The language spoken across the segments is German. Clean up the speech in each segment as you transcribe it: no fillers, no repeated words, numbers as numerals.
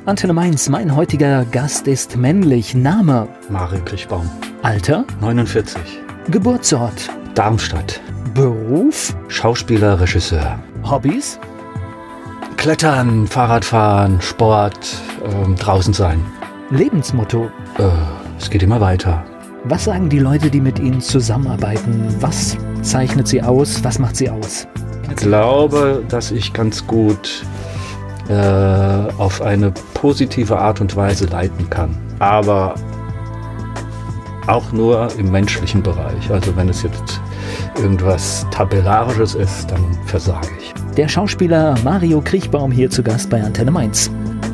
Antenne Mainz, mein heutiger Gast ist männlich. Name? Mario Kriechbaum. Alter? 49. Geburtsort? Darmstadt. Beruf? Schauspieler, Regisseur. Hobbys? Klettern, Fahrradfahren, Sport, draußen sein. Lebensmotto? Es geht immer weiter. Was sagen die Leute, die mit Ihnen zusammenarbeiten? Was zeichnet sie aus? Was macht sie aus? Ich glaube, dass ich ganz gut auf eine positive Art und Weise leiten kann. Aber auch nur im menschlichen Bereich. Also wenn es jetzt irgendwas Tabellarisches ist, dann versage ich. Der Schauspieler Mario Kriechbaum hier zu Gast bei Antenne Mainz.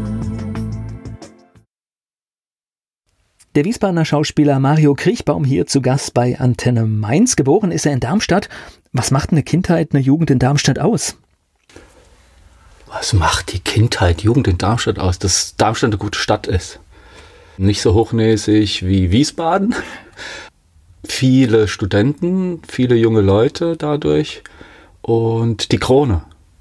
Der Wiesbadener Schauspieler Mario Kriechbaum hier zu Gast bei Antenne Mainz. Geboren ist er in Darmstadt. Was macht eine Kindheit, eine Jugend in Darmstadt aus? Was macht die Kindheit, Jugend in Darmstadt aus? Dass Darmstadt eine gute Stadt ist. Nicht so hochnäsig wie Wiesbaden. Viele Studenten, viele junge Leute dadurch. Und die Krone.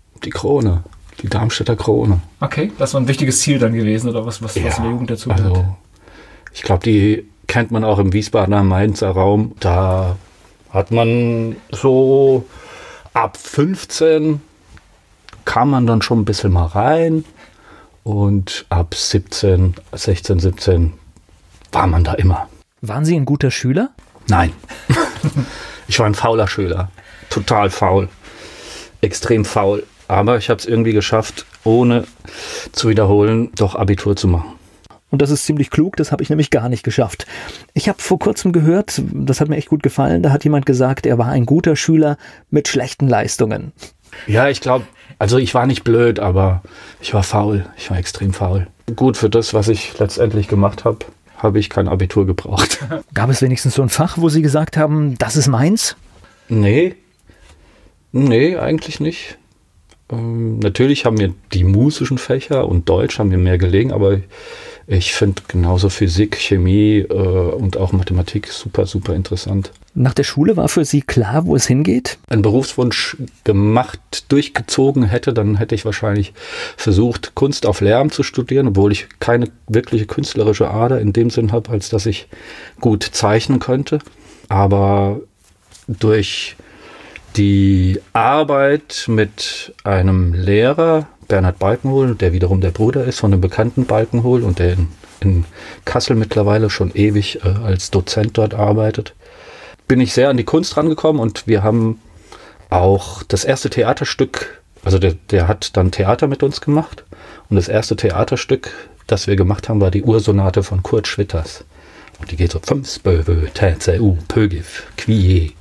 Die Darmstädter Krone. Okay, das war ein wichtiges Ziel dann gewesen, oder was in der Jugend dazu gehört? Also, ich glaube, die kennt man auch im Wiesbadener Mainzer Raum. Da hat man so ab 15 kam man dann schon ein bisschen mal rein. Und ab 16, 17 war man da immer. Waren Sie ein guter Schüler? Nein. Ich war ein fauler Schüler. Total faul. Extrem faul. Aber ich habe es irgendwie geschafft, ohne zu wiederholen, doch Abitur zu machen. Und das ist ziemlich klug, das habe ich nämlich gar nicht geschafft. Ich habe vor kurzem gehört, das hat mir echt gut gefallen, da hat jemand gesagt, er war ein guter Schüler mit schlechten Leistungen. Ja, ich glaube, also ich war nicht blöd, aber ich war faul. Ich war extrem faul. Gut, für das, was ich letztendlich gemacht habe, habe ich kein Abitur gebraucht. Gab es wenigstens so ein Fach, wo Sie gesagt haben, das ist meins? Nee, eigentlich nicht. Natürlich haben mir die musischen Fächer und Deutsch haben mir mehr gelegen, aber ich finde genauso Physik, Chemie und auch Mathematik super, super interessant. Nach der Schule war für Sie klar, wo es hingeht? Einen Berufswunsch durchgezogen hätte, dann hätte ich wahrscheinlich versucht, Kunst auf Lehramt zu studieren, obwohl ich keine wirkliche künstlerische Ader in dem Sinn habe, als dass ich gut zeichnen könnte. Aber durch die Arbeit mit einem Lehrer, Bernhard Balkenhol, der wiederum der Bruder ist von dem bekannten Balkenhol und der in Kassel mittlerweile schon ewig als Dozent dort arbeitet, bin ich sehr an die Kunst rangekommen und wir haben auch das erste Theaterstück, also der hat dann Theater mit uns gemacht und das erste Theaterstück, das wir gemacht haben, war die Ursonate von Kurt Schwitters. Und die geht so 5 Spöwe, Täze, Pögif, Quie,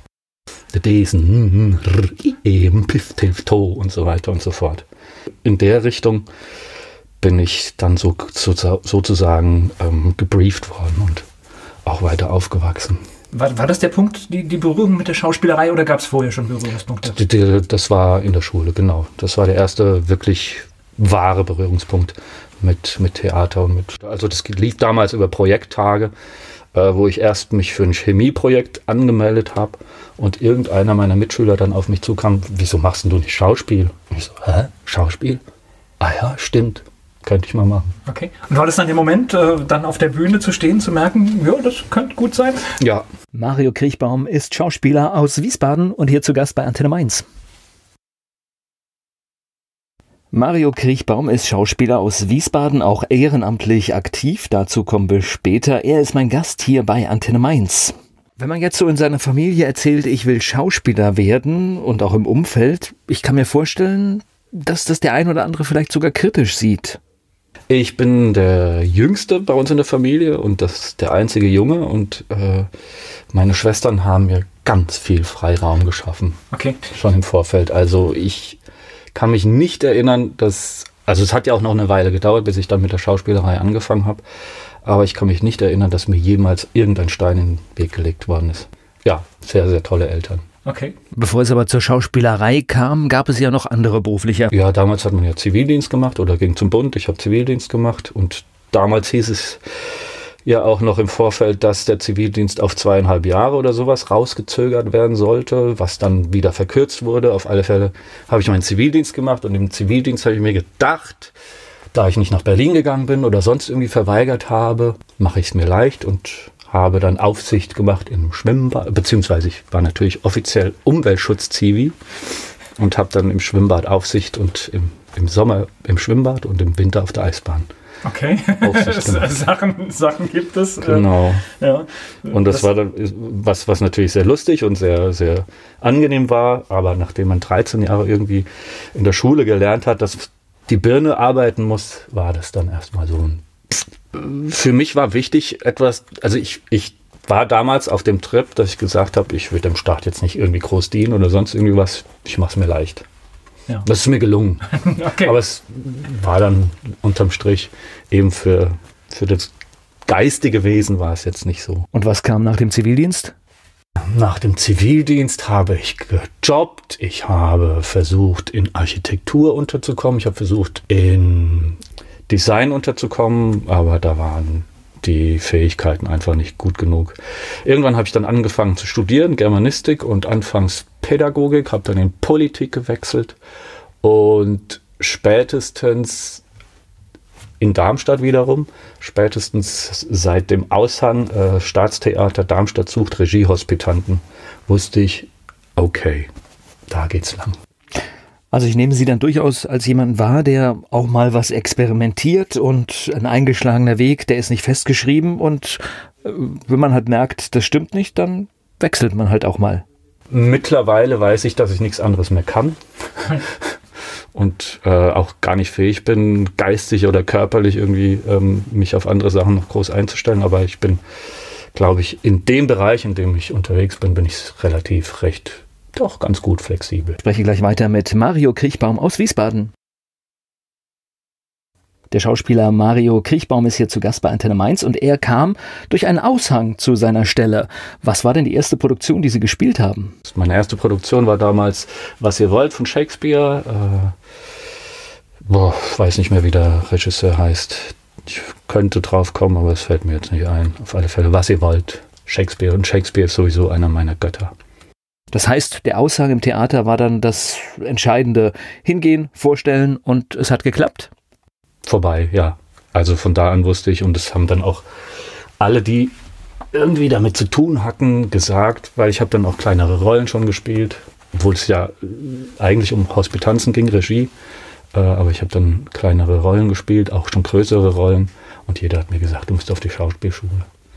Desen, Piff, Tiff, To und so weiter und so fort. In der Richtung bin ich dann sozusagen gebrieft worden und auch weiter aufgewachsen. War das der Punkt, die Berührung mit der Schauspielerei, oder gab es vorher schon Berührungspunkte? Das war in der Schule, genau. Das war der erste wirklich wahre Berührungspunkt mit Theater. Also das lief damals über Projekttage, wo ich erst mich für ein Chemieprojekt angemeldet habe und irgendeiner meiner Mitschüler dann auf mich zukam, wieso machst denn du nicht Schauspiel? Und ich so, Schauspiel? Ah ja, stimmt. Könnte ich mal machen. Okay. Und war das dann der Moment, dann auf der Bühne zu stehen, zu merken, ja, das könnte gut sein? Ja. Mario Kriechbaum ist Schauspieler aus Wiesbaden und hier zu Gast bei Antenne Mainz. Mario Kriechbaum ist Schauspieler aus Wiesbaden, auch ehrenamtlich aktiv. Dazu kommen wir später. Er ist mein Gast hier bei Antenne Mainz. Wenn man jetzt so in seiner Familie erzählt, ich will Schauspieler werden und auch im Umfeld, ich kann mir vorstellen, dass das der ein oder andere vielleicht sogar kritisch sieht. Ich bin der Jüngste bei uns in der Familie und der einzige Junge und meine Schwestern haben mir ganz viel Freiraum geschaffen. Okay. Schon im Vorfeld. Also ich kann mich nicht erinnern, also es hat ja auch noch eine Weile gedauert, bis ich dann mit der Schauspielerei angefangen habe, aber ich kann mich nicht erinnern, dass mir jemals irgendein Stein in den Weg gelegt worden ist. Ja, sehr, sehr tolle Eltern. Okay. Bevor es aber zur Schauspielerei kam, gab es ja noch andere berufliche. Ja, damals hat man ja Zivildienst gemacht oder ging zum Bund. Ich habe Zivildienst gemacht und damals hieß es ja auch noch im Vorfeld, dass der Zivildienst auf 2,5 Jahre oder sowas rausgezögert werden sollte, was dann wieder verkürzt wurde. Auf alle Fälle habe ich meinen Zivildienst gemacht und im Zivildienst habe ich mir gedacht, Da ich nicht nach Berlin gegangen bin oder sonst irgendwie verweigert habe, mache ich es mir leicht und habe dann Aufsicht gemacht im Schwimmbad, beziehungsweise ich war natürlich offiziell Umweltschutz-Zivi und habe dann im Schwimmbad Aufsicht und im Sommer im Schwimmbad und im Winter auf der Eisbahn. Okay, Sachen gibt es. Genau. Ja. Und das war dann was natürlich sehr lustig und sehr, sehr angenehm war. Aber nachdem man 13 Jahre irgendwie in der Schule gelernt hat, dass die Birne arbeiten muss, war das dann erstmal so ein... Für mich war wichtig etwas, also ich war damals auf dem Trip, dass ich gesagt habe, ich würde dem Staat jetzt nicht irgendwie groß dienen oder sonst irgendwie was. Ich mache es mir leicht. Ja. Das ist mir gelungen. Okay. Aber es war dann unterm Strich eben für das geistige Wesen war es jetzt nicht so. Und was kam nach dem Zivildienst? Nach dem Zivildienst habe ich gejobbt. Ich habe versucht, in Architektur unterzukommen. Ich habe versucht, in Design unterzukommen, aber da waren die Fähigkeiten einfach nicht gut genug. Irgendwann habe ich dann angefangen zu studieren, Germanistik und anfangs Pädagogik, habe dann in Politik gewechselt und spätestens in Darmstadt wiederum, spätestens seit dem Aushang Staatstheater Darmstadt sucht Regiehospitanten, wusste ich, okay, da geht's lang. Also ich nehme Sie dann durchaus als jemanden wahr, der auch mal was experimentiert und ein eingeschlagener Weg, der ist nicht festgeschrieben und wenn man halt merkt, das stimmt nicht, dann wechselt man halt auch mal. Mittlerweile weiß ich, dass ich nichts anderes mehr kann und auch gar nicht fähig bin, geistig oder körperlich irgendwie mich auf andere Sachen noch groß einzustellen, aber ich bin, glaube ich, in dem Bereich, in dem ich unterwegs bin, bin ich relativ recht doch ganz gut flexibel. Ich spreche gleich weiter mit Mario Kriechbaum aus Wiesbaden. Der Schauspieler Mario Kriechbaum ist hier zu Gast bei Antenne Mainz und er kam durch einen Aushang zu seiner Stelle. Was war denn die erste Produktion, die Sie gespielt haben? Meine erste Produktion war damals Was ihr wollt von Shakespeare. Ich weiß nicht mehr, wie der Regisseur heißt. Ich könnte drauf kommen, aber es fällt mir jetzt nicht ein. Auf alle Fälle Was ihr wollt, Shakespeare. Und Shakespeare ist sowieso einer meiner Götter. Das heißt, der Aushang im Theater war dann das Entscheidende. Hingehen, vorstellen und es hat geklappt? Vorbei, ja. Also von da an wusste ich und das haben dann auch alle, die irgendwie damit zu tun hatten, gesagt, weil ich habe dann auch kleinere Rollen schon gespielt, obwohl es ja eigentlich um Hospitanzen ging, Regie. Aber ich habe dann kleinere Rollen gespielt, auch schon größere Rollen und jeder hat mir gesagt, du musst auf die Schauspielschule.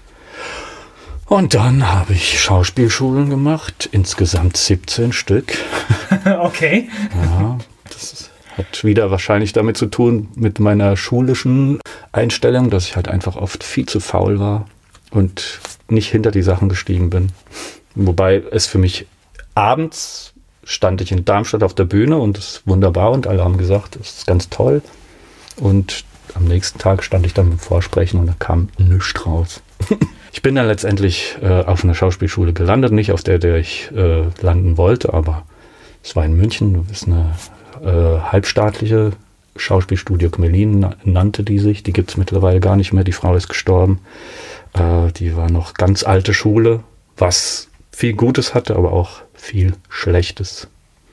Und dann habe ich Schauspielschulen gemacht, insgesamt 17 Stück. Okay. Ja, das hat wieder wahrscheinlich damit zu tun mit meiner schulischen Einstellung, dass ich halt einfach oft viel zu faul war und nicht hinter die Sachen gestiegen bin. Wobei es für mich abends stand ich in Darmstadt auf der Bühne und das ist wunderbar und alle haben gesagt, das ist ganz toll. Und am nächsten Tag stand ich dann beim Vorsprechen und da kam nichts raus. Ich bin dann letztendlich auf einer Schauspielschule gelandet, nicht auf der ich landen wollte, aber es war in München, das ist eine halbstaatliche Schauspielstudio Gmelin, nannte die sich. Die gibt es mittlerweile gar nicht mehr, die Frau ist gestorben. Die war noch ganz alte Schule, was viel Gutes hatte, aber auch viel Schlechtes.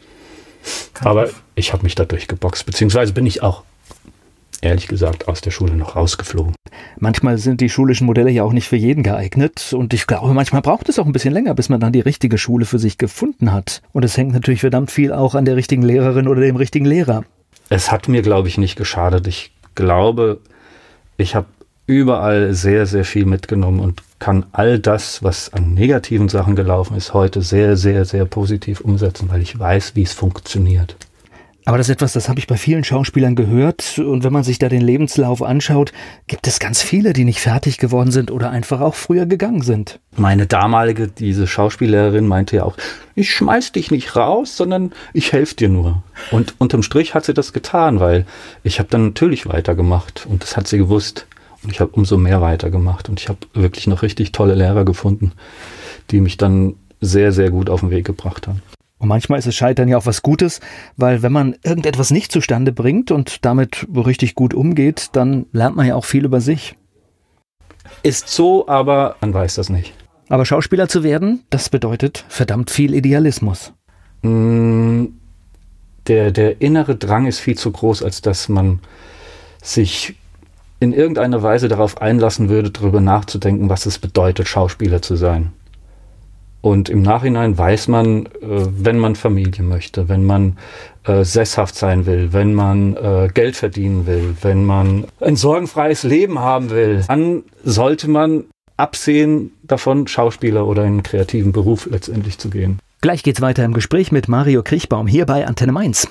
Aber ich habe mich da durchgeboxt, beziehungsweise bin ich auch ehrlich gesagt aus der Schule noch rausgeflogen. Manchmal sind die schulischen Modelle ja auch nicht für jeden geeignet und ich glaube, manchmal braucht es auch ein bisschen länger, bis man dann die richtige Schule für sich gefunden hat. Und es hängt natürlich verdammt viel auch an der richtigen Lehrerin oder dem richtigen Lehrer. Es hat mir, glaube ich, nicht geschadet. Ich glaube, ich habe überall sehr, sehr viel mitgenommen und kann all das, was an negativen Sachen gelaufen ist, heute sehr, sehr, sehr positiv umsetzen, weil ich weiß, wie es funktioniert. Aber das ist etwas, das habe ich bei vielen Schauspielern gehört und wenn man sich da den Lebenslauf anschaut, gibt es ganz viele, die nicht fertig geworden sind oder einfach auch früher gegangen sind. Meine damalige, diese Schauspiellehrerin meinte ja auch, ich schmeiß dich nicht raus, sondern ich helfe dir nur. Und unterm Strich hat sie das getan, weil ich habe dann natürlich weitergemacht und das hat sie gewusst. Und ich habe umso mehr weitergemacht und ich habe wirklich noch richtig tolle Lehrer gefunden, die mich dann sehr, sehr gut auf den Weg gebracht haben. Und manchmal ist es Scheitern ja auch was Gutes, weil wenn man irgendetwas nicht zustande bringt und damit richtig gut umgeht, dann lernt man ja auch viel über sich. Ist so, aber man weiß das nicht. Aber Schauspieler zu werden, das bedeutet verdammt viel Idealismus. Der innere Drang ist viel zu groß, als dass man sich in irgendeiner Weise darauf einlassen würde, darüber nachzudenken, was es bedeutet, Schauspieler zu sein. Und im Nachhinein weiß man, wenn man Familie möchte, wenn man sesshaft sein will, wenn man Geld verdienen will, wenn man ein sorgenfreies Leben haben will, dann sollte man absehen davon, Schauspieler oder in einen kreativen Beruf letztendlich zu gehen. Gleich geht's weiter im Gespräch mit Mario Kriechbaum hier bei Antenne Mainz.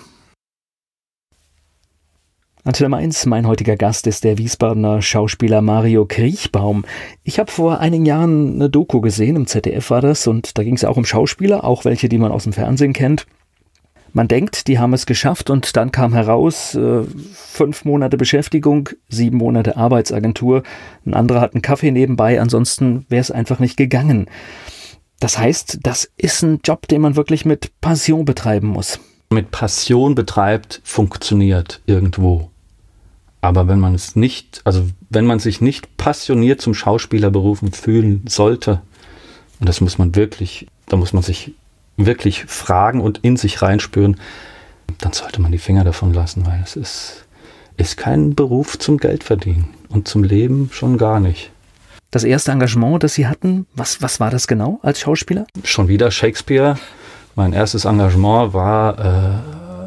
Antenne Mainz, mein heutiger Gast ist der Wiesbadener Schauspieler Mario Kriechbaum. Ich habe vor einigen Jahren eine Doku gesehen, im ZDF war das, und da ging es auch um Schauspieler, auch welche, die man aus dem Fernsehen kennt. Man denkt, die haben es geschafft, und dann kam heraus, 5 Monate Beschäftigung, 7 Monate Arbeitsagentur, ein anderer hat einen Kaffee nebenbei, ansonsten wäre es einfach nicht gegangen. Das heißt, das ist ein Job, den man wirklich mit Passion betreiben muss. Mit Passion betreibt, funktioniert irgendwo. Aber wenn man es nicht, also wenn man sich nicht passioniert zum Schauspieler berufen fühlen sollte, und das muss man wirklich, da muss man sich wirklich fragen und in sich reinspüren, dann sollte man die Finger davon lassen, weil es ist kein Beruf zum Geld verdienen und zum Leben schon gar nicht. Das erste Engagement, das Sie hatten, was war das genau als Schauspieler? Schon wieder Shakespeare. Mein erstes Engagement war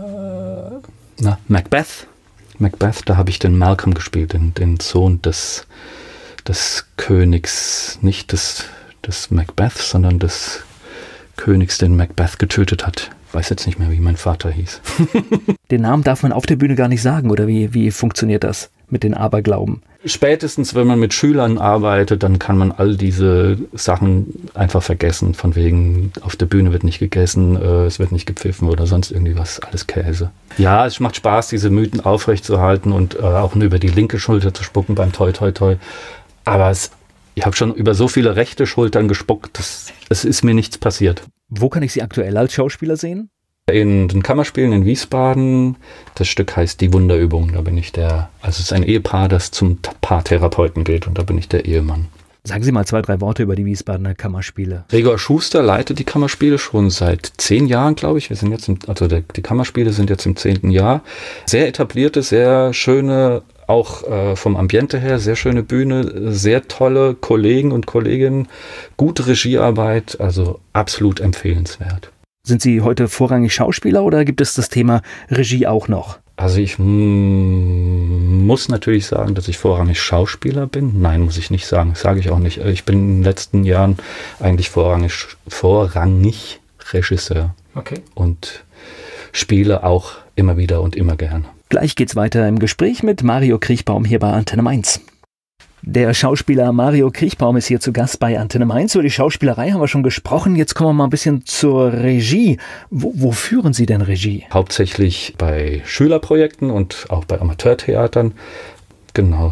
Macbeth. Macbeth, da habe ich den Malcolm gespielt, den Sohn des Königs, nicht des Macbeth, sondern des Königs, den Macbeth getötet hat. Ich weiß jetzt nicht mehr, wie mein Vater hieß. Den Namen darf man auf der Bühne gar nicht sagen, oder wie funktioniert das mit den Aberglauben? Spätestens, wenn man mit Schülern arbeitet, dann kann man all diese Sachen einfach vergessen. Von wegen, auf der Bühne wird nicht gegessen, es wird nicht gepfiffen oder sonst irgendwie was, alles Käse. Ja, es macht Spaß, diese Mythen aufrechtzuerhalten und auch nur über die linke Schulter zu spucken beim Toi Toi Toi. Aber ich habe schon über so viele rechte Schultern gespuckt, es ist mir nichts passiert. Wo kann ich Sie aktuell als Schauspieler sehen? In den Kammerspielen in Wiesbaden. Das Stück heißt Die Wunderübung. Da bin ich also es ist ein Ehepaar, das zum Paartherapeuten geht, und da bin ich der Ehemann. Sagen Sie mal 2, 3 Worte über die Wiesbadener Kammerspiele. Gregor Schuster leitet die Kammerspiele schon seit 10 Jahren, glaube ich. Wir sind jetzt die Kammerspiele sind jetzt im 10. Jahr. Sehr etablierte, sehr schöne, auch vom Ambiente her, sehr schöne Bühne, sehr tolle Kollegen und Kolleginnen, gute Regiearbeit, also absolut empfehlenswert. Sind Sie heute vorrangig Schauspieler oder gibt es das Thema Regie auch noch? Also ich muss natürlich sagen, dass ich vorrangig Schauspieler bin. Nein, muss ich nicht sagen. Das sage ich auch nicht. Ich bin in den letzten Jahren eigentlich vorrangig Regisseur. Okay. Und spiele auch immer wieder und immer gerne. Gleich geht's weiter im Gespräch mit Mario Kriechbaum hier bei Antenne Mainz. Der Schauspieler Mario Kriechbaum ist hier zu Gast bei Antenne Mainz. Über die Schauspielerei haben wir schon gesprochen. Jetzt kommen wir mal ein bisschen zur Regie. Wo führen Sie denn Regie? Hauptsächlich bei Schülerprojekten und auch bei Amateurtheatern. Genau,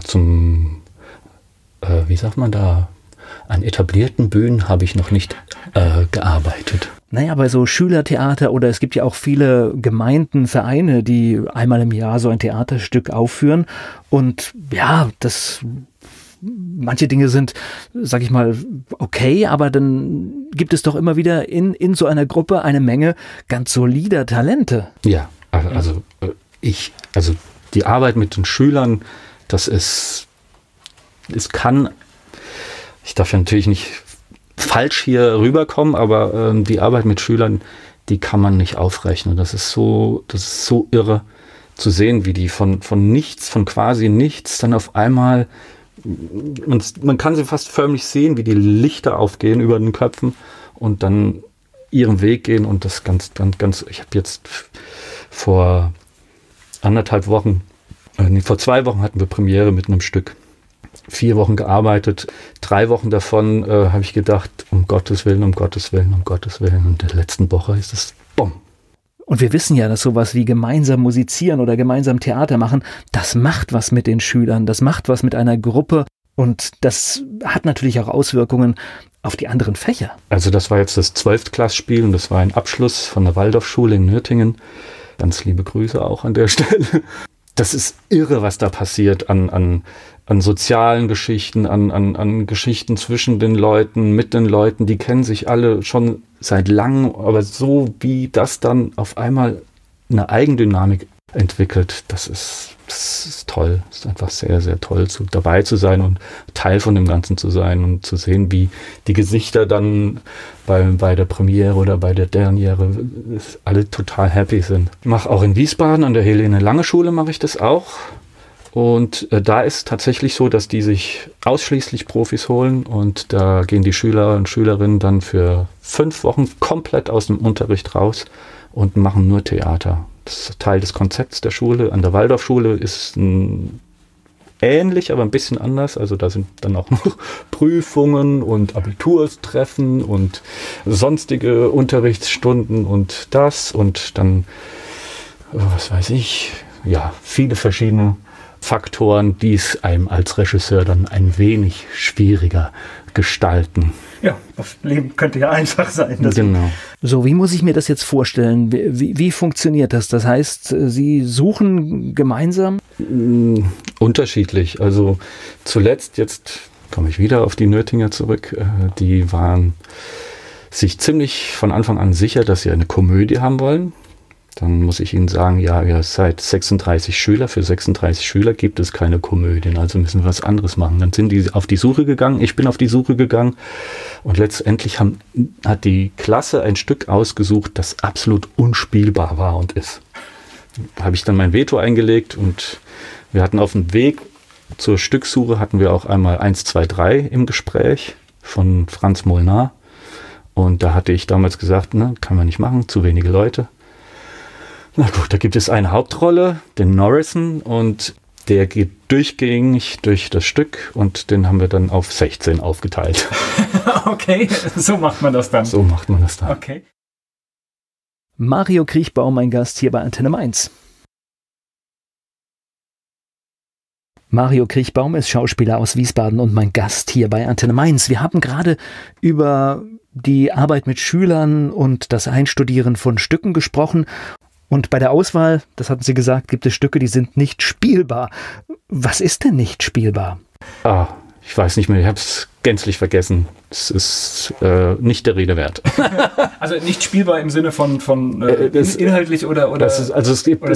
wie sagt man da, an etablierten Bühnen habe ich noch nicht gearbeitet. Naja, bei so Schülertheater oder es gibt ja auch viele Gemeinden, Vereine, die einmal im Jahr so ein Theaterstück aufführen. Und ja, manche Dinge sind, sag ich mal, okay, aber dann gibt es doch immer wieder in so einer Gruppe eine Menge ganz solider Talente. Ja, also die Arbeit mit den Schülern, ich darf ja natürlich nicht falsch hier rüberkommen, aber die Arbeit mit Schülern, die kann man nicht aufrechnen. Das ist so irre zu sehen, wie die von nichts, von quasi nichts, dann auf einmal, man kann sie fast förmlich sehen, wie die Lichter aufgehen über den Köpfen und dann ihren Weg gehen, und das ganz, ich habe jetzt vor 2 Wochen hatten wir Premiere mit einem Stück. 4 Wochen gearbeitet, 3 Wochen davon habe ich gedacht, um Gottes Willen, um Gottes Willen, um Gottes Willen. Und in der letzten Woche ist es bumm. Und wir wissen ja, dass sowas wie gemeinsam musizieren oder gemeinsam Theater machen, das macht was mit den Schülern, das macht was mit einer Gruppe, und das hat natürlich auch Auswirkungen auf die anderen Fächer. Also das war jetzt das 12-Klass-Spiel und das war ein Abschluss von der Waldorfschule in Nürtingen. Ganz liebe Grüße auch an der Stelle. Das ist irre, was da passiert an sozialen Geschichten, an Geschichten zwischen den Leuten, mit den Leuten, die kennen sich alle schon seit langem, aber so wie das dann auf einmal eine Eigendynamik entwickelt. Das ist toll. Es ist einfach sehr, sehr toll, dabei zu sein und Teil von dem Ganzen zu sein und zu sehen, wie die Gesichter dann bei der Premiere oder bei der Derniere alle total happy sind. Ich mache auch in Wiesbaden an der Helene-Lange-Schule mache ich das auch. Und da ist tatsächlich so, dass die sich ausschließlich Profis holen und da gehen die Schüler und Schülerinnen dann für 5 Wochen komplett aus dem Unterricht raus und machen nur Theater. Das ist Teil des Konzepts der Schule. An der Waldorfschule ist ähnlich, aber ein bisschen anders. Also da sind dann auch noch Prüfungen und Abiturstreffen und sonstige Unterrichtsstunden und das und dann, was weiß ich, ja, viele verschiedene Faktoren, die es einem als Regisseur dann ein wenig schwieriger gestalten. Ja, das Leben könnte ja einfach sein. Genau. So, wie muss ich mir das jetzt vorstellen? Wie funktioniert das? Das heißt, Sie suchen gemeinsam? Unterschiedlich. Also zuletzt, jetzt komme ich wieder auf die Nöthinger zurück, die waren sich ziemlich von Anfang an sicher, dass sie eine Komödie haben wollen. Dann muss ich Ihnen sagen, ja, ihr seid 36 Schüler. Für 36 Schüler gibt es keine Komödien, also müssen wir was anderes machen. Dann sind die auf die Suche gegangen, ich bin auf die Suche gegangen und letztendlich hat die Klasse ein Stück ausgesucht, das absolut unspielbar war und ist. Da habe ich dann mein Veto eingelegt und wir hatten auf dem Weg zur Stücksuche hatten wir auch einmal 1, 2, 3 im Gespräch von Franz Molnar und da hatte ich damals gesagt, ne, kann man nicht machen, zu wenige Leute. Na gut, da gibt es eine Hauptrolle, den Norrison, und der geht durchgängig durch das Stück und den haben wir dann auf 16 aufgeteilt. Okay, so macht man das dann. So macht man das dann. Okay. Mario Kriechbaum, mein Gast hier bei Antenne Mainz. Mario Kriechbaum ist Schauspieler aus Wiesbaden und mein Gast hier bei Antenne Mainz. Wir haben gerade über die Arbeit mit Schülern und das Einstudieren von Stücken gesprochen. Und bei der Auswahl, das hatten Sie gesagt, gibt es Stücke, die sind nicht spielbar. Was ist denn nicht spielbar? Ich weiß nicht mehr, ich habe es gänzlich vergessen. Es ist nicht der Rede wert. Also nicht spielbar im Sinne von inhaltlich oder das ist, also es gibt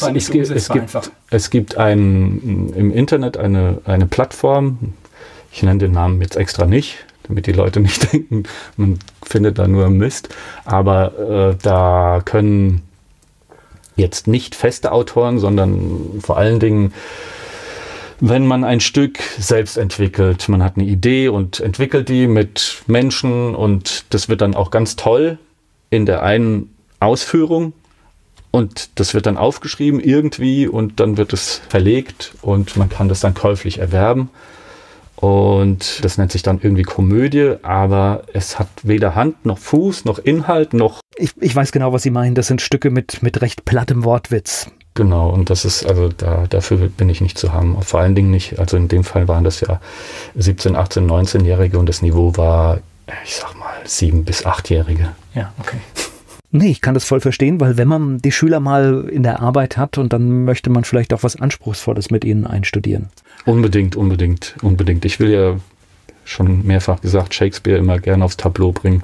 im Internet eine Plattform, ich nenne den Namen jetzt extra nicht, damit die Leute nicht denken, man findet da nur Mist, aber da können jetzt nicht feste Autoren, sondern vor allen Dingen, wenn man ein Stück selbst entwickelt, man hat eine Idee und entwickelt die mit Menschen und das wird dann auch ganz toll in der einen Ausführung und das wird dann aufgeschrieben irgendwie und dann wird es verlegt und man kann das dann käuflich erwerben. Und das nennt sich dann irgendwie Komödie, aber es hat weder Hand noch Fuß noch Inhalt noch... Ich weiß genau, was Sie meinen. Das sind Stücke mit recht plattem Wortwitz. Genau, und das ist, also dafür bin ich nicht zu haben. Vor allen Dingen nicht, also in dem Fall waren das ja 17, 18, 19-Jährige und das Niveau war, ich sag mal, 7- bis 8-Jährige. Ja, okay. Nee, ich kann das voll verstehen, weil wenn man die Schüler mal in der Arbeit hat und dann möchte man vielleicht auch was Anspruchsvolles mit ihnen einstudieren. Unbedingt. Ich will ja, schon mehrfach gesagt, Shakespeare immer gerne aufs Tableau bringen.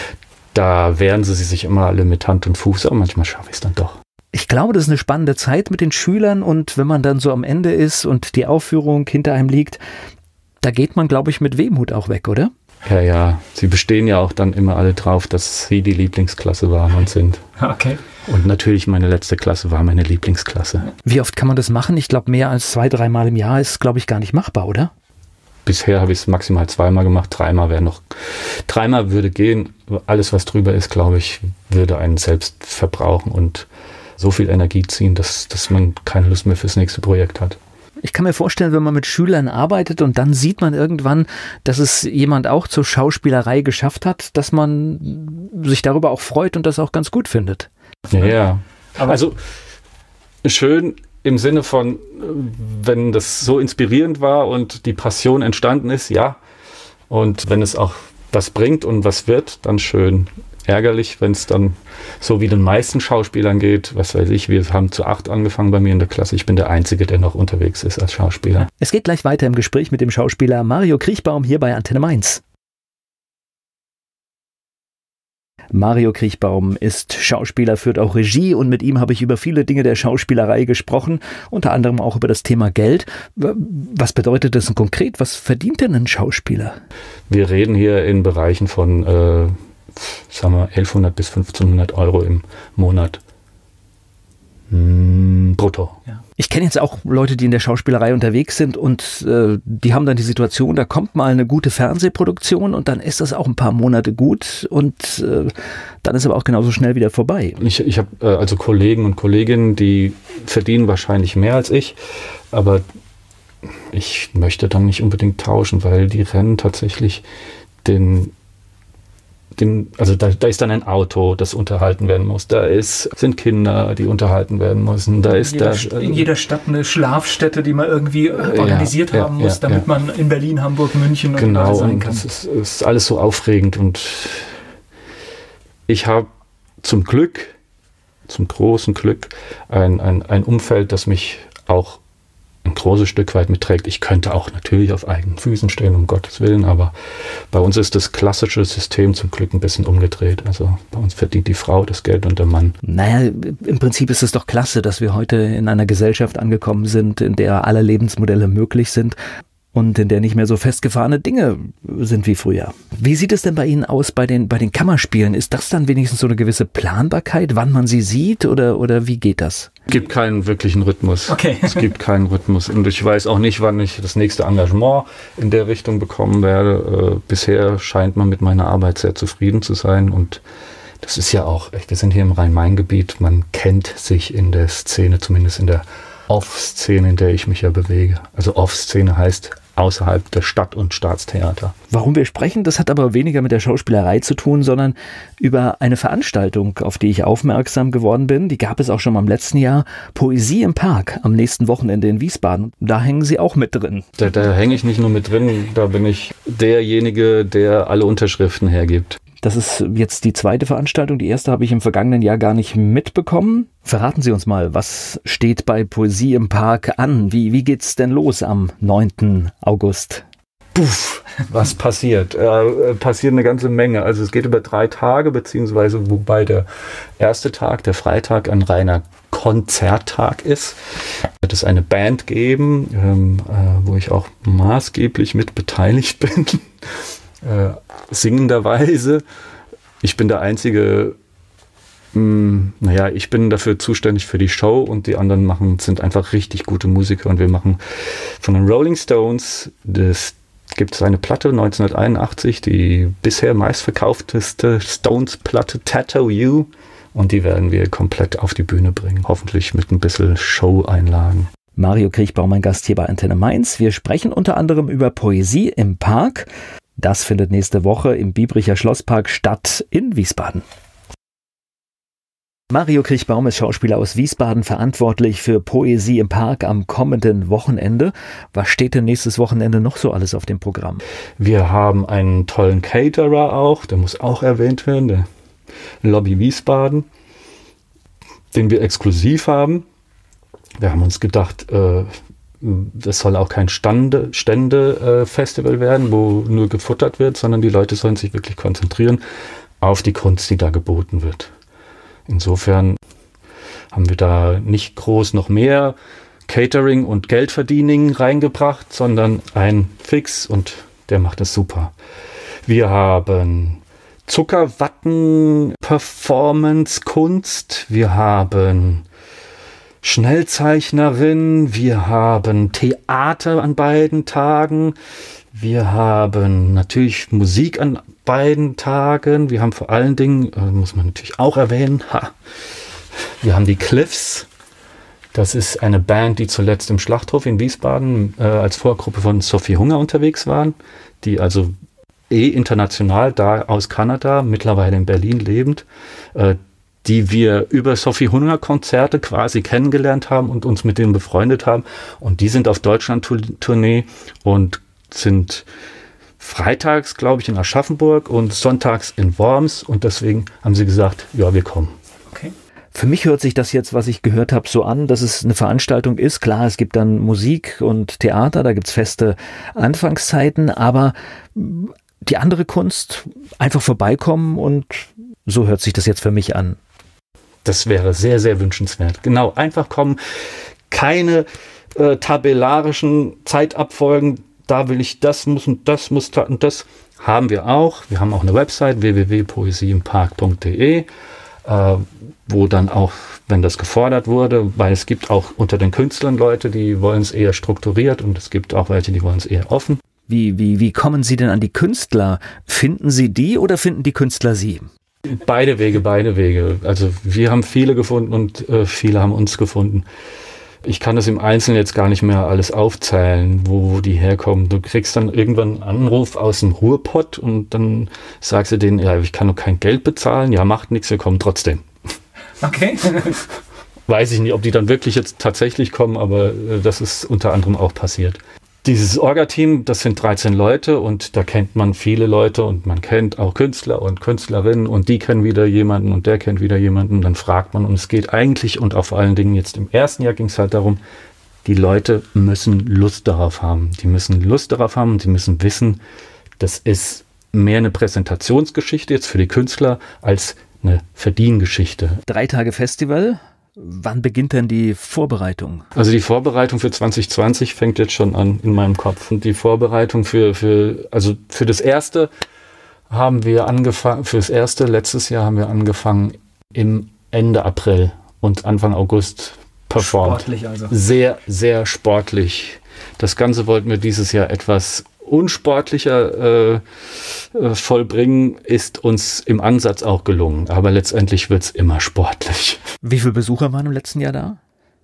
Da wehren sie sich immer alle mit Hand und Fuß, aber manchmal schaffe ich es dann doch. Ich glaube, das ist eine spannende Zeit mit den Schülern und wenn man dann so am Ende ist und die Aufführung hinter einem liegt, da geht man, glaube ich, mit Wehmut auch weg, oder? Ja, sie bestehen ja auch dann immer alle drauf, dass sie die Lieblingsklasse waren und sind. Okay. Und natürlich meine letzte Klasse war meine Lieblingsklasse. Wie oft kann man das machen? Ich glaube, mehr als 2-3 Mal im Jahr ist, glaube ich, gar nicht machbar, oder? Bisher habe ich es maximal 2-mal gemacht, 3-mal wäre noch. 3-mal würde gehen. Alles, was drüber ist, glaube ich, würde einen selbst verbrauchen und so viel Energie ziehen, dass man keine Lust mehr fürs nächste Projekt hat. Ich kann mir vorstellen, wenn man mit Schülern arbeitet und dann sieht man irgendwann, dass es jemand auch zur Schauspielerei geschafft hat, dass man sich darüber auch freut und das auch ganz gut findet. Ja. Aber also schön im Sinne von, wenn das so inspirierend war und die Passion entstanden ist, ja. Und wenn es auch was bringt und was wird, dann schön. Ärgerlich, wenn es dann so wie den meisten Schauspielern geht, was weiß ich, wir haben zu 8 angefangen bei mir in der Klasse. Ich bin der Einzige, der noch unterwegs ist als Schauspieler. Es geht gleich weiter im Gespräch mit dem Schauspieler Mario Kriechbaum hier bei Antenne Mainz. Mario Kriechbaum ist Schauspieler, führt auch Regie und mit ihm habe ich über viele Dinge der Schauspielerei gesprochen, unter anderem auch über das Thema Geld. Was bedeutet das denn konkret? Was verdient denn ein Schauspieler? Wir reden hier in Bereichen von, sagen wir, 1100 bis 1500 Euro im Monat. Brutto. Ja. Ich kenne jetzt auch Leute, die in der Schauspielerei unterwegs sind und die haben dann die Situation, da kommt mal eine gute Fernsehproduktion und dann ist das auch ein paar Monate gut und dann ist aber auch genauso schnell wieder vorbei. Ich habe also Kollegen und Kolleginnen, die verdienen wahrscheinlich mehr als ich, aber ich möchte dann nicht unbedingt tauschen, weil die rennen tatsächlich also da ist dann ein Auto, das unterhalten werden muss. Sind Kinder, die unterhalten werden müssen. In jeder Stadt eine Schlafstätte, die man irgendwie organisiert haben muss, damit man in Berlin, Hamburg, München und genau sein kann. Das ist alles so aufregend und ich habe zum großen Glück, ein Umfeld, das mich auch ein großes Stück weit mitträgt. Ich könnte auch natürlich auf eigenen Füßen stehen, um Gottes Willen, aber bei uns ist das klassische System zum Glück ein bisschen umgedreht. Also bei uns verdient die Frau das Geld und der Mann. Naja, im Prinzip ist es doch klasse, dass wir heute in einer Gesellschaft angekommen sind, in der alle Lebensmodelle möglich sind und in der nicht mehr so festgefahrene Dinge sind wie früher. Wie sieht es denn bei Ihnen aus bei den Kammerspielen? Ist das dann wenigstens so eine gewisse Planbarkeit, wann man sie sieht oder wie geht das? Es gibt keinen wirklichen Rhythmus. Okay. Es gibt keinen Rhythmus und ich weiß auch nicht, wann ich das nächste Engagement in der Richtung bekommen werde. Bisher scheint man mit meiner Arbeit sehr zufrieden zu sein und das ist ja auch, wir sind hier im Rhein-Main-Gebiet, man kennt sich in der Szene, zumindest in der Off-Szene, in der ich mich ja bewege. Also Off-Szene heißt außerhalb der Stadt- und Staatstheater. Warum wir sprechen, das hat aber weniger mit der Schauspielerei zu tun, sondern über eine Veranstaltung, auf die ich aufmerksam geworden bin. Die gab es auch schon mal im letzten Jahr. Poesie im Park am nächsten Wochenende in Wiesbaden. Da hängen Sie auch mit drin. Da hänge ich nicht nur mit drin, da bin ich derjenige, der alle Unterschriften hergibt. Das ist jetzt die zweite Veranstaltung. Die erste habe ich im vergangenen Jahr gar nicht mitbekommen. Verraten Sie uns mal, was steht bei Poesie im Park an? Wie geht's denn los am 9. August? Puff, was passiert? Passiert eine ganze Menge. Also es geht über 3 Tage, beziehungsweise wobei der erste Tag, der Freitag, ein reiner Konzerttag ist. Wird es eine Band geben, wo ich auch maßgeblich mit beteiligt bin. Singenderweise. Ich bin der einzige, ich bin dafür zuständig für die Show und die anderen sind einfach richtig gute Musiker und wir machen von den Rolling Stones, gibt es eine Platte 1981, die bisher meistverkaufteste Stones-Platte Tattoo You und die werden wir komplett auf die Bühne bringen, hoffentlich mit ein bisschen Show-Einlagen. Mario Kriechbaum, mein Gast hier bei Antenne Mainz. Wir sprechen unter anderem über Poesie im Park. Das findet nächste Woche im Biebricher Schlosspark statt in Wiesbaden. Mario Kriechbaum ist Schauspieler aus Wiesbaden, verantwortlich für Poesie im Park am kommenden Wochenende. Was steht denn nächstes Wochenende noch so alles auf dem Programm? Wir haben einen tollen Caterer auch, der muss auch erwähnt werden, der Lobby Wiesbaden, den wir exklusiv haben. Wir haben uns gedacht, das soll auch kein Stände-Festival werden, wo nur gefuttert wird, sondern die Leute sollen sich wirklich konzentrieren auf die Kunst, die da geboten wird. Insofern haben wir da nicht groß noch mehr Catering und Geldverdiening reingebracht, sondern ein Fix und der macht es super. Wir haben Zuckerwatten, Performance, Kunst, wir haben Schnellzeichnerin, wir haben Theater an beiden Tagen, wir haben natürlich Musik an beiden Tagen, wir haben vor allen Dingen, muss man natürlich auch erwähnen, wir haben die Cliffs, das ist eine Band, die zuletzt im Schlachthof in Wiesbaden als Vorgruppe von Sophie Hunger unterwegs waren, die also international da aus Kanada, mittlerweile in Berlin lebend, die wir über Sophie Hunger Konzerte quasi kennengelernt haben und uns mit denen befreundet haben. Und die sind auf Deutschland-Tournee und sind freitags, glaube ich, in Aschaffenburg und sonntags in Worms. Und deswegen haben sie gesagt, ja, wir kommen. Okay. Für mich hört sich das jetzt, was ich gehört habe, so an, dass es eine Veranstaltung ist. Klar, es gibt dann Musik und Theater, da gibt es feste Anfangszeiten, aber die andere Kunst, einfach vorbeikommen und So hört sich das jetzt für mich an. Das wäre sehr, sehr wünschenswert. Genau, einfach kommen, keine tabellarischen Zeitabfolgen, da will ich das muss und das haben wir auch. Wir haben auch eine Website www.poesieimpark.de, wo dann auch, wenn das gefordert wurde, weil es gibt auch unter den Künstlern Leute, die wollen es eher strukturiert und es gibt auch welche, die wollen es eher offen. Wie kommen Sie denn an die Künstler? Finden Sie die oder finden die Künstler Sie? Beide Wege. Also wir haben viele gefunden und viele haben uns gefunden. Ich kann das im Einzelnen jetzt gar nicht mehr alles aufzählen, wo die herkommen. Du kriegst dann irgendwann einen Anruf aus dem Ruhrpott und dann sagst du denen, ja, ich kann noch kein Geld bezahlen. Ja, macht nichts, wir kommen trotzdem. Okay. Weiß ich nicht, ob die dann wirklich jetzt tatsächlich kommen, aber das ist unter anderem auch passiert. Dieses Orga-Team, das sind 13 Leute und da kennt man viele Leute und man kennt auch Künstler und Künstlerinnen und die kennen wieder jemanden und der kennt wieder jemanden. Dann fragt man und es geht eigentlich und auch vor allen Dingen jetzt im ersten Jahr ging es halt darum, die Leute müssen Lust darauf haben. Die müssen Lust darauf haben und die müssen wissen, das ist mehr eine Präsentationsgeschichte jetzt für die Künstler als eine Verdiengeschichte. 3 Tage Festival. Wann beginnt denn die Vorbereitung? Also die Vorbereitung für 2020 fängt jetzt schon an in meinem Kopf. Und die Vorbereitung für das erste haben wir angefangen, letztes Jahr haben wir angefangen im Ende April und Anfang August performt. Sportlich also. Sehr, sehr sportlich. Das Ganze wollten wir dieses Jahr etwas unsportlicher vollbringen, ist uns im Ansatz auch gelungen. Aber letztendlich wird es immer sportlich. Wie viele Besucher waren im letzten Jahr da?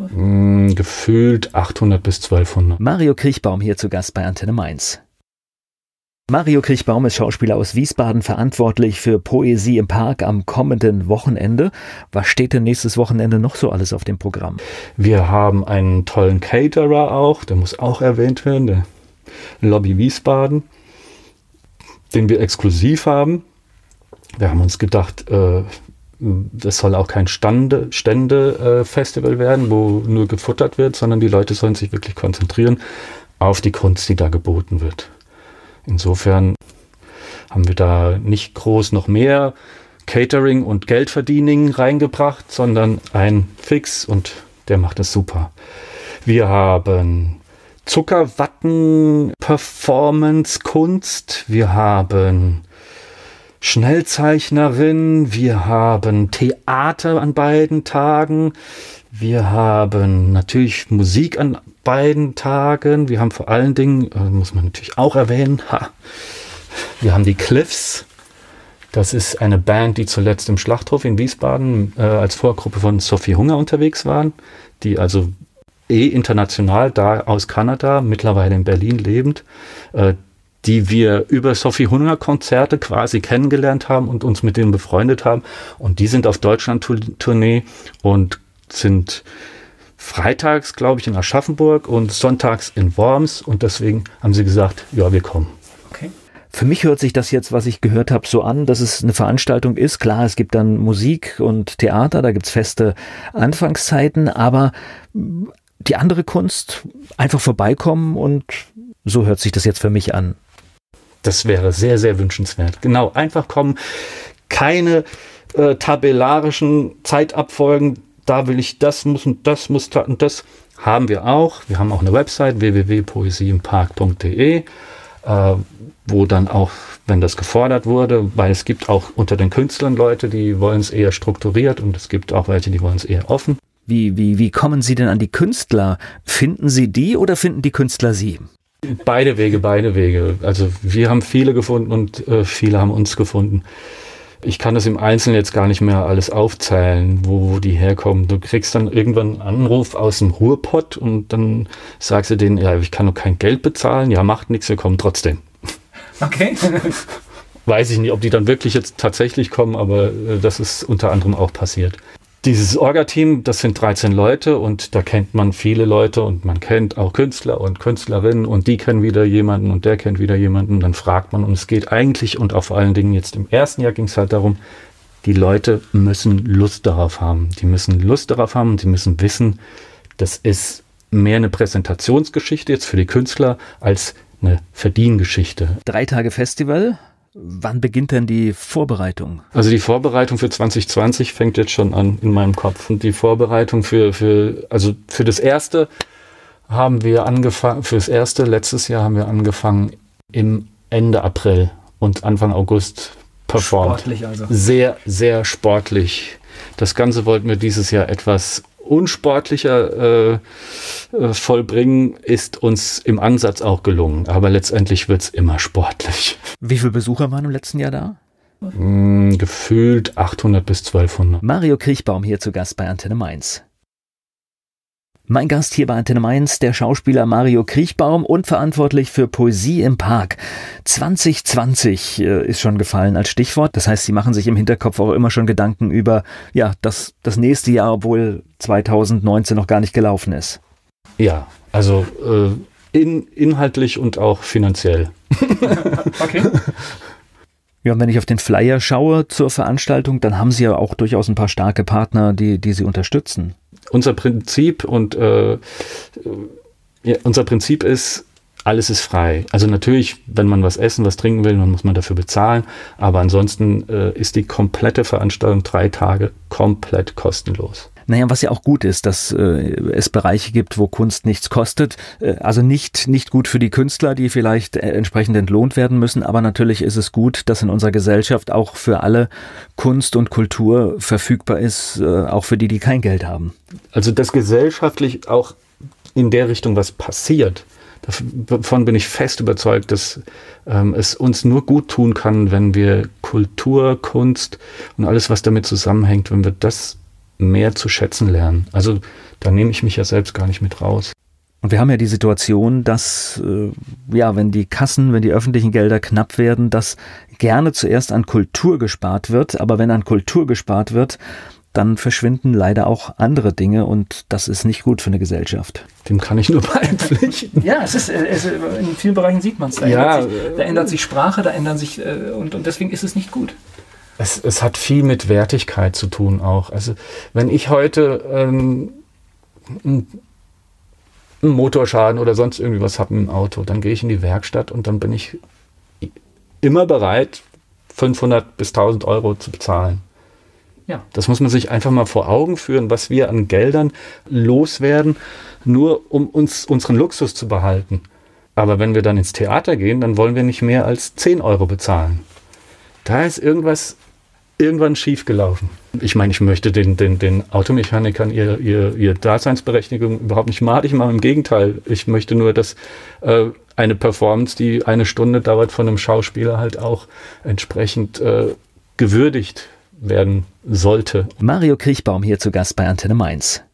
Gefühlt 800 bis 1200. Mario Kriechbaum hier zu Gast bei Antenne Mainz. Mario Kriechbaum ist Schauspieler aus Wiesbaden, verantwortlich für Poesie im Park am kommenden Wochenende. Was steht denn nächstes Wochenende noch so alles auf dem Programm? Wir haben einen tollen Caterer auch, der muss auch erwähnt werden, der Lobby Wiesbaden, den wir exklusiv haben. Wir haben uns gedacht, das soll auch kein Stände-Festival werden, wo nur gefuttert wird, sondern die Leute sollen sich wirklich konzentrieren auf die Kunst, die da geboten wird. Insofern haben wir da nicht groß noch mehr Catering und Geldverdiening reingebracht, sondern ein Fix und der macht es super. Wir haben Zuckerwatten, Performance, Kunst, wir haben Schnellzeichnerin, wir haben Theater an beiden Tagen, wir haben natürlich Musik an beiden Tagen, wir haben vor allen Dingen, muss man natürlich auch erwähnen, wir haben die Cliffs, das ist eine Band, die zuletzt im Schlachthof in Wiesbaden als Vorgruppe von Sophie Hunger unterwegs waren, die also international da aus Kanada, mittlerweile in Berlin lebend, die wir über Sophie Hunger Konzerte quasi kennengelernt haben und uns mit denen befreundet haben. Und die sind auf Deutschland-Tournee und sind freitags, glaube ich, in Aschaffenburg und sonntags in Worms. Und deswegen haben sie gesagt, ja, wir kommen. Okay. Für mich hört sich das jetzt, was ich gehört habe, so an, dass es eine Veranstaltung ist. Klar, es gibt dann Musik und Theater, da gibt es feste Anfangszeiten, aber die andere Kunst, einfach vorbeikommen und so hört sich das jetzt für mich an. Das wäre sehr, sehr wünschenswert. Genau, einfach kommen, keine tabellarischen Zeitabfolgen, da will ich das muss und das haben wir auch. Wir haben auch eine Website www.poesieimpark.de, wo dann auch, wenn das gefordert wurde, weil es gibt auch unter den Künstlern Leute, die wollen es eher strukturiert und es gibt auch welche, die wollen es eher offen. Wie kommen Sie denn an die Künstler? Finden Sie die oder finden die Künstler Sie? Beide Wege. Also wir haben viele gefunden und viele haben uns gefunden. Ich kann das im Einzelnen jetzt gar nicht mehr alles aufzählen, wo die herkommen. Du kriegst dann irgendwann einen Anruf aus dem Ruhrpott und dann sagst du denen, ja, ich kann noch kein Geld bezahlen. Ja, macht nichts, wir kommen trotzdem. Okay. Weiß ich nicht, ob die dann wirklich jetzt tatsächlich kommen, aber das ist unter anderem auch passiert. Dieses Orga-Team, das sind 13 Leute und da kennt man viele Leute und man kennt auch Künstler und Künstlerinnen und die kennen wieder jemanden und der kennt wieder jemanden. Dann fragt man und es geht eigentlich und auch vor allen Dingen jetzt im ersten Jahr ging es halt darum, die Leute müssen Lust darauf haben. Die müssen Lust darauf haben und die müssen wissen, das ist mehr eine Präsentationsgeschichte jetzt für die Künstler als eine Verdiengeschichte. 3 Tage Festival. Wann beginnt denn die Vorbereitung? Also die Vorbereitung für 2020 fängt jetzt schon an in meinem Kopf. Und die Vorbereitung für das erste haben wir angefangen, letztes Jahr haben wir angefangen im Ende April und Anfang August performt. Sportlich also. Sehr, sehr sportlich. Das Ganze wollten wir dieses Jahr etwas unsportlicher vollbringen, ist uns im Ansatz auch gelungen. Aber letztendlich wird es immer sportlich. Wie viele Besucher waren im letzten Jahr da? Gefühlt 800 bis 1200. Mario Kriechbaum hier zu Gast bei Antenne Mainz. Mein Gast hier bei Antenne Mainz, der Schauspieler Mario Kriechbaum und verantwortlich für Poesie im Park. 2020 ist schon gefallen als Stichwort. Das heißt, Sie machen sich im Hinterkopf auch immer schon Gedanken über das nächste Jahr, obwohl 2019 noch gar nicht gelaufen ist. Ja, also inhaltlich und auch finanziell. Okay. Ja, und wenn ich auf den Flyer schaue zur Veranstaltung, dann haben Sie ja auch durchaus ein paar starke Partner, die Sie unterstützen. Unser Prinzip ist, alles ist frei. Also natürlich, wenn man was essen, was trinken will, dann muss man dafür bezahlen. Aber ansonsten ist die komplette Veranstaltung 3 Tage komplett kostenlos. Naja, was ja auch gut ist, dass es Bereiche gibt, wo Kunst nichts kostet. Also nicht gut für die Künstler, die vielleicht entsprechend entlohnt werden müssen. Aber natürlich ist es gut, dass in unserer Gesellschaft auch für alle Kunst und Kultur verfügbar ist, auch für die, die kein Geld haben. Also dass gesellschaftlich auch in der Richtung was passiert, davon bin ich fest überzeugt, dass es uns nur gut tun kann, wenn wir Kultur, Kunst und alles, was damit zusammenhängt, wenn wir das mehr zu schätzen lernen. Also da nehme ich mich ja selbst gar nicht mit raus. Und wir haben ja die Situation, dass wenn die öffentlichen Gelder knapp werden, dass gerne zuerst an Kultur gespart wird, aber wenn an Kultur gespart wird, dann verschwinden leider auch andere Dinge und das ist nicht gut für eine Gesellschaft. Dem kann ich nur beipflichten. Ja, es ist in vielen Bereichen sieht man es. Da ändert sich Sprache, da ändern sich und deswegen ist es nicht gut. Es hat viel mit Wertigkeit zu tun auch. Also wenn ich heute einen Motorschaden oder sonst irgendwie was habe im Auto, dann gehe ich in die Werkstatt und dann bin ich immer bereit, 500 bis 1000 Euro zu bezahlen. Ja. Das muss man sich einfach mal vor Augen führen, was wir an Geldern loswerden, nur um unseren Luxus zu behalten. Aber wenn wir dann ins Theater gehen, dann wollen wir nicht mehr als 10 Euro bezahlen. Da ist irgendwann schief gelaufen. Ich meine, ich möchte den Automechanikern ihre Daseinsberechtigung überhaupt nicht madig machen. Im Gegenteil, ich möchte nur, dass eine Performance, die 1 Stunde dauert, von einem Schauspieler halt auch entsprechend gewürdigt werden sollte. Mario Kriechbaum hier zu Gast bei Antenne Mainz.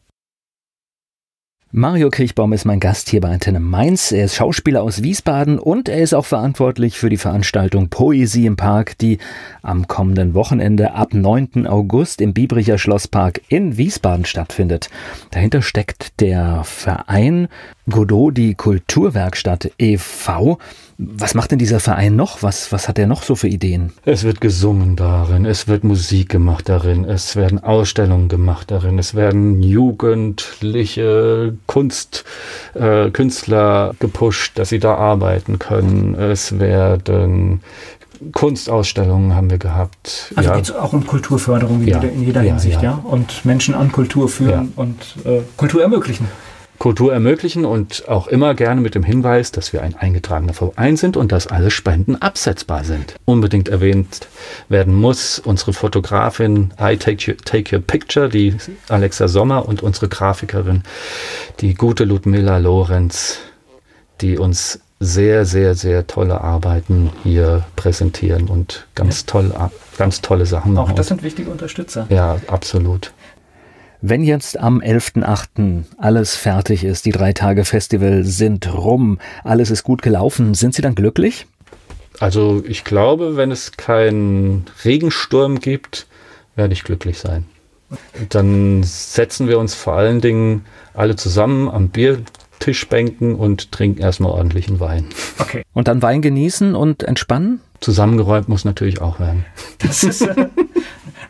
Mario Kriechbaum ist mein Gast hier bei Antenne Mainz. Er ist Schauspieler aus Wiesbaden und er ist auch verantwortlich für die Veranstaltung Poesie im Park, die am kommenden Wochenende ab 9. August im Biebricher Schlosspark in Wiesbaden stattfindet. Dahinter steckt der Verein Godot, die Kulturwerkstatt e.V. Was macht denn dieser Verein noch? Was hat er noch so für Ideen? Es wird gesungen darin, es wird Musik gemacht darin, es werden Ausstellungen gemacht darin, es werden jugendliche Künstler gepusht, dass sie da arbeiten können. Es werden Kunstausstellungen haben wir gehabt. Also geht es auch um Kulturförderung in jeder Hinsicht, ja? Und Menschen an Kultur führen und Kultur ermöglichen. Kultur ermöglichen und auch immer gerne mit dem Hinweis, dass wir ein eingetragener Verein sind und dass alle Spenden absetzbar sind. Unbedingt erwähnt werden muss unsere Fotografin I Take Your Picture, die Alexa Sommer, und unsere Grafikerin, die gute Ludmilla Lorenz, die uns sehr, sehr, sehr tolle Arbeiten hier präsentieren und ganz tolle Sachen machen. Auch das sind wichtige Unterstützer. Ja, absolut. Wenn jetzt am 11.8. alles fertig ist, die 3 Tage Festival sind rum, alles ist gut gelaufen, sind Sie dann glücklich? Also ich glaube, wenn es keinen Regensturm gibt, werde ich glücklich sein. Dann setzen wir uns vor allen Dingen alle zusammen am Biertischbänken und trinken erstmal ordentlichen Wein. Okay. Und dann Wein genießen und entspannen? Zusammengeräumt muss natürlich auch werden. Das ist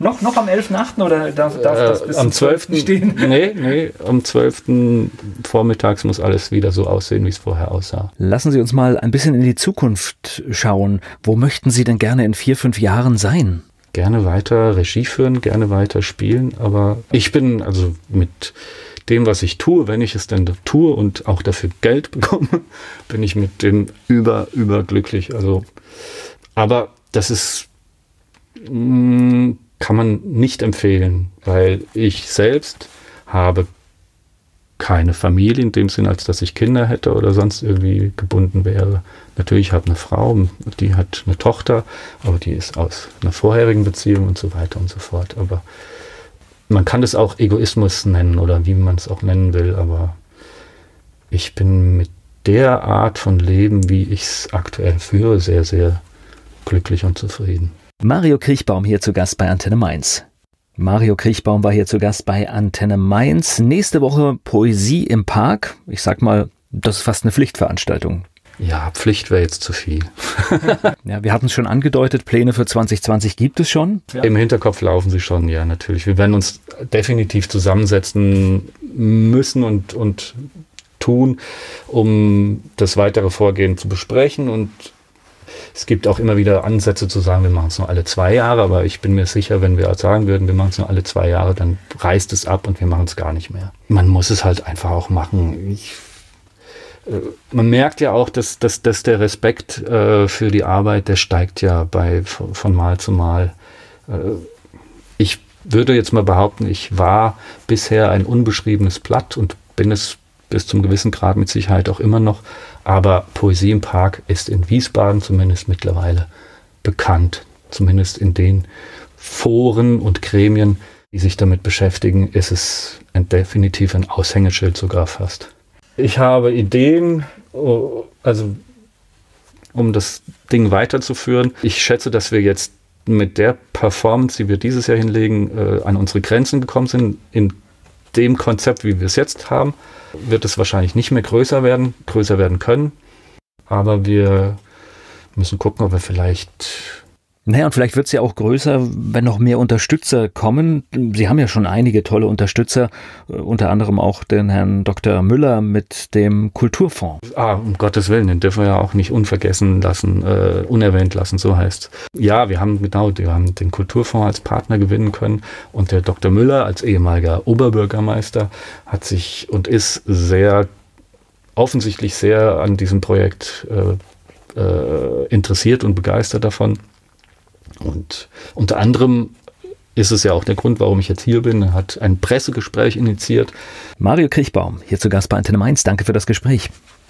Noch am 11.8. oder darf das bis am 12. stehen? Nee, am 12. vormittags muss alles wieder so aussehen, wie es vorher aussah. Lassen Sie uns mal ein bisschen in die Zukunft schauen. Wo möchten Sie denn gerne in 4-5 Jahren sein? Gerne weiter Regie führen, gerne weiter spielen, aber ich bin also mit dem, was ich tue, wenn ich es denn tue und auch dafür Geld bekomme, bin ich mit dem überglücklich. Also, aber das ist, kann man nicht empfehlen, weil ich selbst habe keine Familie in dem Sinn, als dass ich Kinder hätte oder sonst irgendwie gebunden wäre. Natürlich habe ich eine Frau, die hat eine Tochter, aber die ist aus einer vorherigen Beziehung und so weiter und so fort. Aber man kann das auch Egoismus nennen oder wie man es auch nennen will, aber ich bin mit der Art von Leben, wie ich es aktuell führe, sehr, sehr glücklich und zufrieden. Mario Kriechbaum hier zu Gast bei Antenne Mainz. Mario Kriechbaum war hier zu Gast bei Antenne Mainz. Nächste Woche Poesie im Park. Ich sag mal, das ist fast eine Pflichtveranstaltung. Ja, Pflicht wäre jetzt zu viel. Ja, wir hatten es schon angedeutet, Pläne für 2020 gibt es schon. Ja. Im Hinterkopf laufen sie schon, ja, natürlich. Wir werden uns definitiv zusammensetzen müssen und tun, um das weitere Vorgehen zu besprechen. Und es gibt auch immer wieder Ansätze zu sagen, wir machen es nur alle 2 Jahre, aber ich bin mir sicher, wenn wir sagen würden, wir machen es nur alle 2 Jahre, dann reißt es ab und wir machen es gar nicht mehr. Man muss es halt einfach auch machen. Man merkt ja auch, dass der Respekt für die Arbeit, der steigt ja von Mal zu Mal. Ich würde jetzt mal behaupten, ich war bisher ein unbeschriebenes Blatt und bin es bis zum gewissen Grad mit Sicherheit auch immer noch. Aber Poesie im Park ist in Wiesbaden zumindest mittlerweile bekannt. Zumindest in den Foren und Gremien, die sich damit beschäftigen, ist es definitiv ein Aushängeschild sogar fast. Ich habe Ideen, also um das Ding weiterzuführen. Ich schätze, dass wir jetzt mit der Performance, die wir dieses Jahr hinlegen, an unsere Grenzen gekommen sind. In dem Konzept, wie wir es jetzt haben, wird es wahrscheinlich nicht mehr größer werden können. Aber wir müssen gucken, ob wir vielleicht... Naja, und vielleicht wird es ja auch größer, wenn noch mehr Unterstützer kommen. Sie haben ja schon einige tolle Unterstützer, unter anderem auch den Herrn Dr. Müller mit dem Kulturfonds. Um Gottes Willen, den dürfen wir ja auch nicht unerwähnt lassen, so heißt. Ja, wir haben den Kulturfonds als Partner gewinnen können und der Dr. Müller als ehemaliger Oberbürgermeister hat sich und ist offensichtlich sehr an diesem Projekt interessiert und begeistert davon. Und unter anderem ist es ja auch der Grund, warum ich jetzt hier bin. Er hat ein Pressegespräch initiiert. Mario Kriechbaum, hier zu Gast bei Antenne Mainz. Danke für das Gespräch.